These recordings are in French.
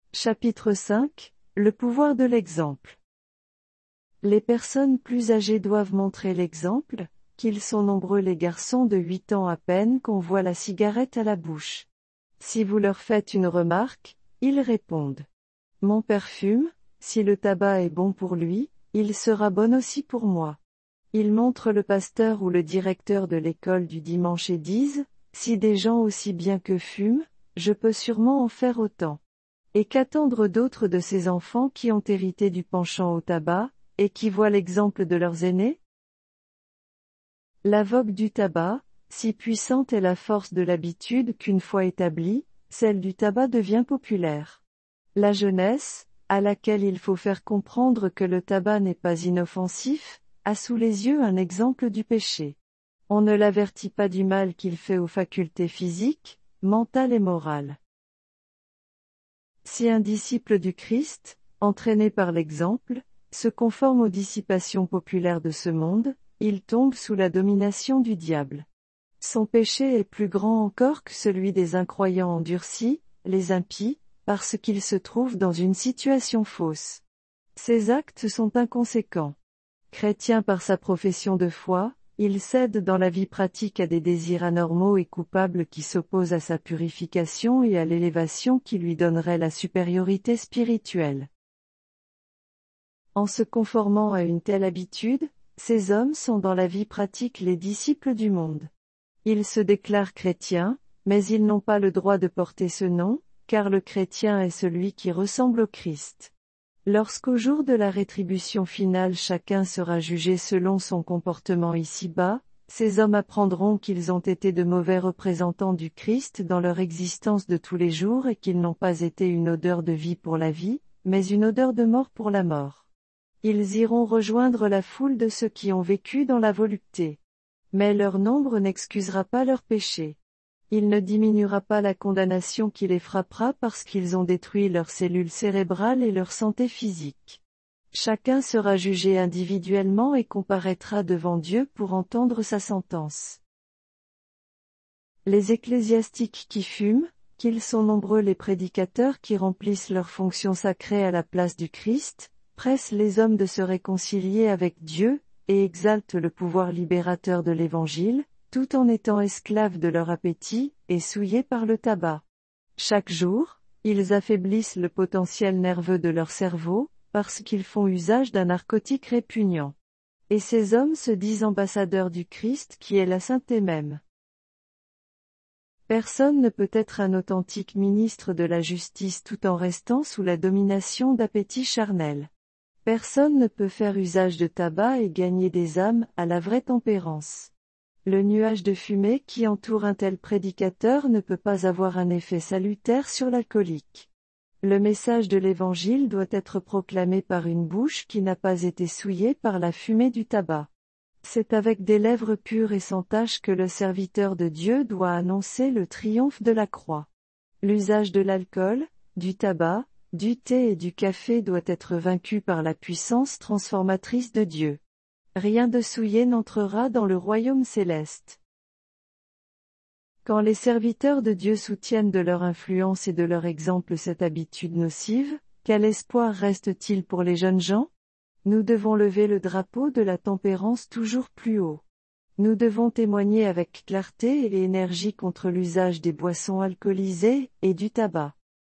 Chapitre 5, le pouvoir de l'exemple. Les personnes plus âgées doivent montrer l'exemple, qu'ils sont nombreux les garçons de 8 ans à peine qu'on voit la cigarette à la bouche. Si vous leur faites une remarque, ils répondent. Mon père fume, si le tabac est bon pour lui, il sera bon aussi pour moi. Ils montrent le pasteur ou le directeur de l'école du dimanche et disent, si des gens aussi bien qu'eux fument, je peux sûrement en faire autant. Et qu'attendre d'autres de ces enfants qui ont hérité du penchant au tabac, et qui voient l'exemple de leurs aînés? La vogue du tabac, si puissante est la force de l'habitude qu'une fois établie, celle du tabac devient populaire. La jeunesse, à laquelle il faut faire comprendre que le tabac n'est pas inoffensif, a sous les yeux un exemple du péché. On ne l'avertit pas du mal qu'il fait aux facultés physiques, mentales et morales. Si un disciple du Christ, entraîné par l'exemple, se conforme aux dissipations populaires de ce monde, il tombe sous la domination du diable. Son péché est plus grand encore que celui des incroyants endurcis, les impies, parce qu'il se trouve dans une situation fausse. Ses actes sont inconséquents. Chrétien par sa profession de foi, il cède dans la vie pratique à des désirs anormaux et coupables qui s'opposent à sa purification et à l'élévation qui lui donnerait la supériorité spirituelle. En se conformant à une telle habitude, ces hommes sont dans la vie pratique les disciples du monde. Ils se déclarent chrétiens, mais ils n'ont pas le droit de porter ce nom, car le chrétien est celui qui ressemble au Christ. Lorsqu'au jour de la rétribution finale chacun sera jugé selon son comportement ici-bas, ces hommes apprendront qu'ils ont été de mauvais représentants du Christ dans leur existence de tous les jours et qu'ils n'ont pas été une odeur de vie pour la vie, mais une odeur de mort pour la mort. Ils iront rejoindre la foule de ceux qui ont vécu dans la volupté. Mais leur nombre n'excusera pas leurs péchés. Il ne diminuera pas la condamnation qui les frappera parce qu'ils ont détruit leurs cellules cérébrales et leur santé physique. Chacun sera jugé individuellement et comparaîtra devant Dieu pour entendre sa sentence. Les ecclésiastiques qui fument, qu'ils sont nombreux les prédicateurs qui remplissent leurs fonctions sacrées à la place du Christ, pressent les hommes de se réconcilier avec Dieu, et exaltent le pouvoir libérateur de l'Évangile, tout en étant esclaves de leur appétit, et souillés par le tabac. Chaque jour, ils affaiblissent le potentiel nerveux de leur cerveau, parce qu'ils font usage d'un narcotique répugnant. Et ces hommes se disent ambassadeurs du Christ qui est la sainteté même. Personne ne peut être un authentique ministre de la justice tout en restant sous la domination d'appétits charnels. Personne ne peut faire usage de tabac et gagner des âmes à la vraie tempérance. Le nuage de fumée qui entoure un tel prédicateur ne peut pas avoir un effet salutaire sur l'alcoolique. Le message de l'Évangile doit être proclamé par une bouche qui n'a pas été souillée par la fumée du tabac. C'est avec des lèvres pures et sans tache que le serviteur de Dieu doit annoncer le triomphe de la croix. L'usage de l'alcool, du tabac, du thé et du café doit être vaincu par la puissance transformatrice de Dieu. Rien de souillé n'entrera dans le royaume céleste. Quand les serviteurs de Dieu soutiennent de leur influence et de leur exemple cette habitude nocive, quel espoir reste-t-il pour les jeunes gens? Nous devons lever le drapeau de la tempérance toujours plus haut. Nous devons témoigner avec clarté et énergie contre l'usage des boissons alcoolisées et du tabac.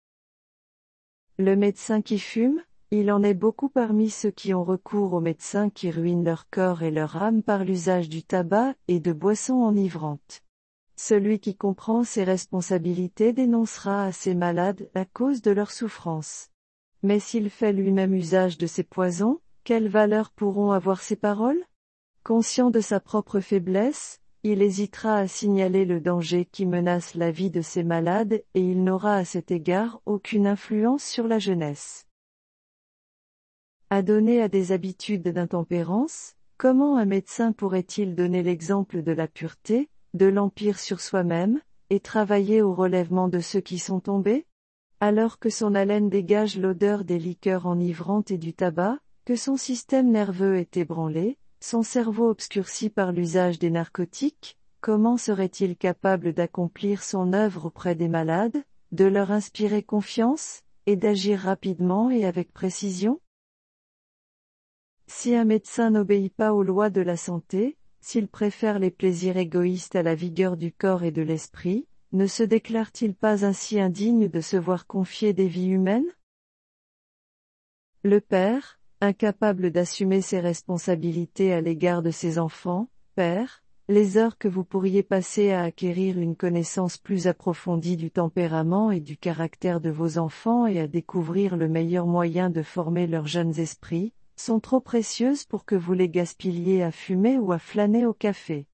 Le médecin qui fume, il en est beaucoup parmi ceux qui ont recours aux médecins qui ruinent leur corps et leur âme par l'usage du tabac et de boissons enivrantes. Celui qui comprend ses responsabilités dénoncera à ses malades la cause de leur souffrance. Mais s'il fait lui-même usage de ces poisons, quelle valeur pourront avoir ces paroles? Conscient de sa propre faiblesse, il hésitera à signaler le danger qui menace la vie de ses malades et il n'aura à cet égard aucune influence sur la jeunesse. Adonné à des habitudes d'intempérance, comment un médecin pourrait-il donner l'exemple de la pureté, de l'empire sur soi-même, et travailler au relèvement de ceux qui sont tombés? Alors que son haleine dégage l'odeur des liqueurs enivrantes et du tabac, que son système nerveux est ébranlé, son cerveau obscurci par l'usage des narcotiques, comment serait-il capable d'accomplir son œuvre auprès des malades, de leur inspirer confiance, et d'agir rapidement et avec précision? Si un médecin n'obéit pas aux lois de la santé, s'il préfère les plaisirs égoïstes à la vigueur du corps et de l'esprit, ne se déclare-t-il pas ainsi indigne de se voir confier des vies humaines? Le père, incapable d'assumer ses responsabilités à l'égard de ses enfants, père, les heures que vous pourriez passer à acquérir une connaissance plus approfondie du tempérament et du caractère de vos enfants et à découvrir le meilleur moyen de former leurs jeunes esprits, sont trop précieuses pour que vous les gaspilliez à fumer ou à flâner au café.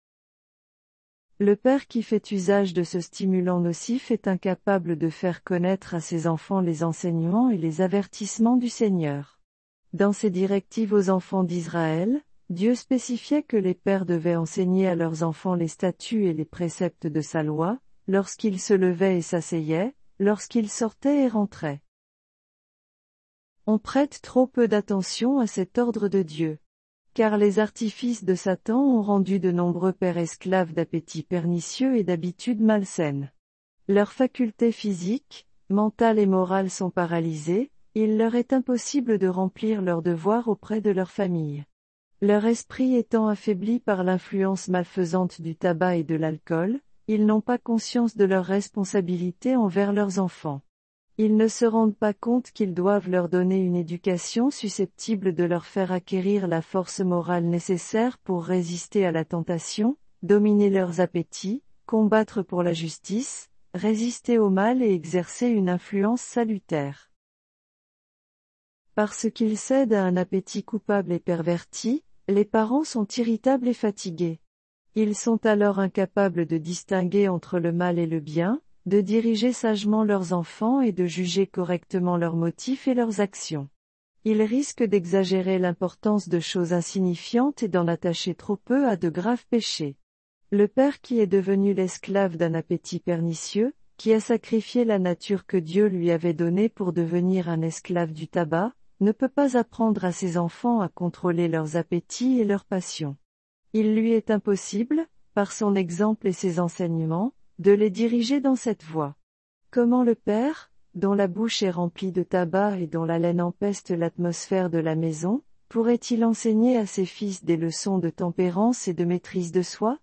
Le père qui fait usage de ce stimulant nocif est incapable de faire connaître à ses enfants les enseignements et les avertissements du Seigneur. Dans ses directives aux enfants d'Israël, Dieu spécifiait que les pères devaient enseigner à leurs enfants les statuts et les préceptes de sa loi, lorsqu'ils se levaient et s'asseyaient, lorsqu'ils sortaient et rentraient. On prête trop peu d'attention à cet ordre de Dieu. Car les artifices de Satan ont rendu de nombreux pères esclaves d'appétits pernicieux et d'habitudes malsaines. Leurs facultés physiques, mentales et morales sont paralysées, il leur est impossible de remplir leurs devoirs auprès de leur famille. Leur esprit étant affaibli par l'influence malfaisante du tabac et de l'alcool, ils n'ont pas conscience de leurs responsabilités envers leurs enfants. Ils ne se rendent pas compte qu'ils doivent leur donner une éducation susceptible de leur faire acquérir la force morale nécessaire pour résister à la tentation, dominer leurs appétits, combattre pour la justice, résister au mal et exercer une influence salutaire. Parce qu'ils cèdent à un appétit coupable et perverti, les parents sont irritables et fatigués. Ils sont alors incapables de distinguer entre le mal et le bien, de diriger sagement leurs enfants et de juger correctement leurs motifs et leurs actions. Ils risquent d'exagérer l'importance de choses insignifiantes et d'en attacher trop peu à de graves péchés. Le père qui est devenu l'esclave d'un appétit pernicieux, qui a sacrifié la nature que Dieu lui avait donnée pour devenir un esclave du tabac, ne peut pas apprendre à ses enfants à contrôler leurs appétits et leurs passions. Il lui est impossible, par son exemple et ses enseignements, de les diriger dans cette voie. Comment le père, dont la bouche est remplie de tabac et dont l'haleine empeste l'atmosphère de la maison, pourrait-il enseigner à ses fils des leçons de tempérance et de maîtrise de soi?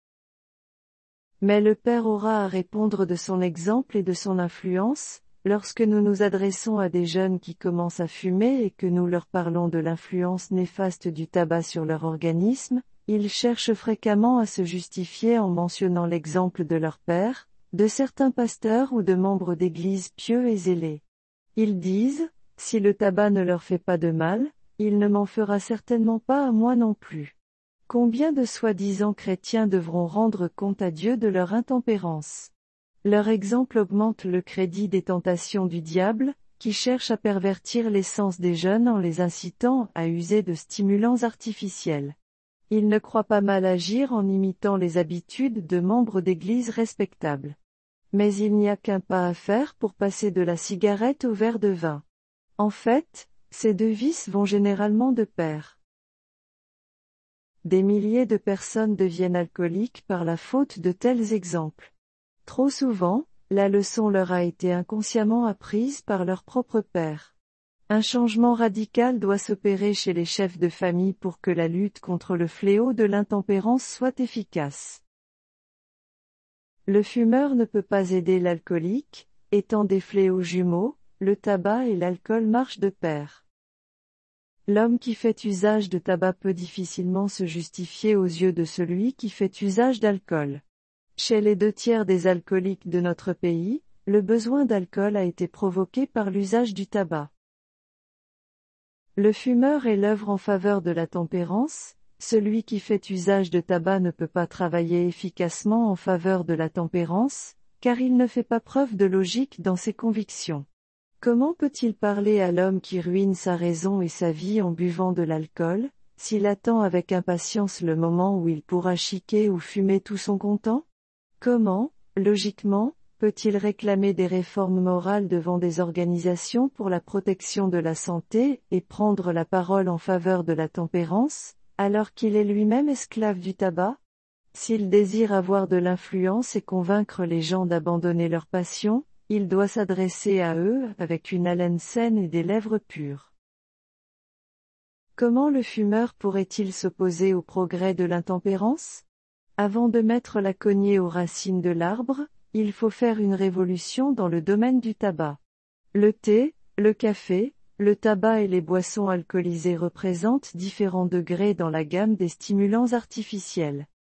Mais le père aura à répondre de son exemple et de son influence, lorsque nous nous adressons à des jeunes qui commencent à fumer et que nous leur parlons de l'influence néfaste du tabac sur leur organisme. Ils cherchent fréquemment à se justifier en mentionnant l'exemple de leur père, de certains pasteurs ou de membres d'églises pieux et zélés. Ils disent, si le tabac ne leur fait pas de mal, il ne m'en fera certainement pas à moi non plus. Combien de soi-disant chrétiens devront rendre compte à Dieu de leur intempérance? Leur exemple augmente le crédit des tentations du diable, qui cherche à pervertir l'essence des jeunes en les incitant à user de stimulants artificiels. Ils ne croient pas mal agir en imitant les habitudes de membres d'églises respectables. Mais il n'y a qu'un pas à faire pour passer de la cigarette au verre de vin. En fait, ces deux vices vont généralement de pair. Des milliers de personnes deviennent alcooliques par la faute de tels exemples. Trop souvent, la leçon leur a été inconsciemment apprise par leur propre père. Un changement radical doit s'opérer chez les chefs de famille pour que la lutte contre le fléau de l'intempérance soit efficace. Le fumeur ne peut pas aider l'alcoolique, étant des fléaux jumeaux, le tabac et l'alcool marchent de pair. L'homme qui fait usage de tabac peut difficilement se justifier aux yeux de celui qui fait usage d'alcool. Chez les 2/3 des alcooliques de notre pays, le besoin d'alcool a été provoqué par l'usage du tabac. Le fumeur est l'œuvre en faveur de la tempérance, celui qui fait usage de tabac ne peut pas travailler efficacement en faveur de la tempérance, car il ne fait pas preuve de logique dans ses convictions. Comment peut-il parler à l'homme qui ruine sa raison et sa vie en buvant de l'alcool, s'il attend avec impatience le moment où il pourra chiquer ou fumer tout son comptant? Comment, logiquement, peut-il réclamer des réformes morales devant des organisations pour la protection de la santé et prendre la parole en faveur de la tempérance, alors qu'il est lui-même esclave du tabac? S'il désire avoir de l'influence et convaincre les gens d'abandonner leurs passions, il doit s'adresser à eux avec une haleine saine et des lèvres pures. Comment le fumeur pourrait-il s'opposer au progrès de l'intempérance? Avant de mettre la cognée aux racines de l'arbre, il faut faire une révolution dans le domaine du tabac. Le thé, le café, le tabac et les boissons alcoolisées représentent différents degrés dans la gamme des stimulants artificiels.